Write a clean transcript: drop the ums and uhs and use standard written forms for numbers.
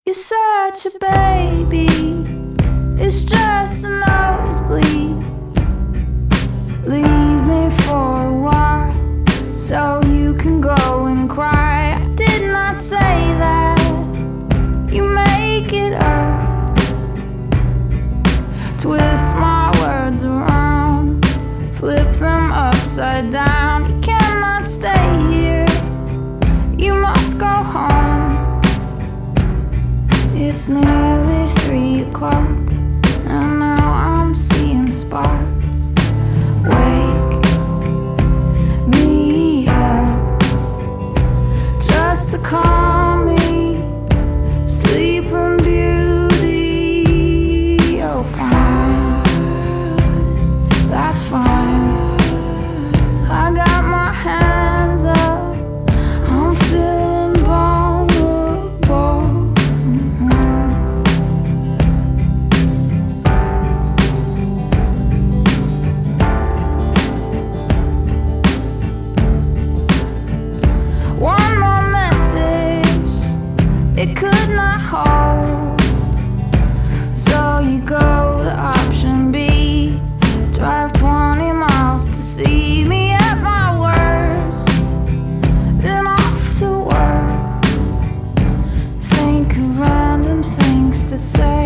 You're such a baby, it's just a nosebleed. Leave me for a while so you can go and cry. I did not say that, you make it up. Twist my words around, flip them upside down. You cannot stay here, you must go home. It's nearly 3 o'clock, and now I'm seeing spots. Wake me up, just to calm me. Sleeping Beauty, oh fine, that's fine. I got my hands up, I'm feeling vulnerable. One more message, it could not hold. So you go to option B, drive 20 miles to see me at my worst, then off to work. Think of random things to say.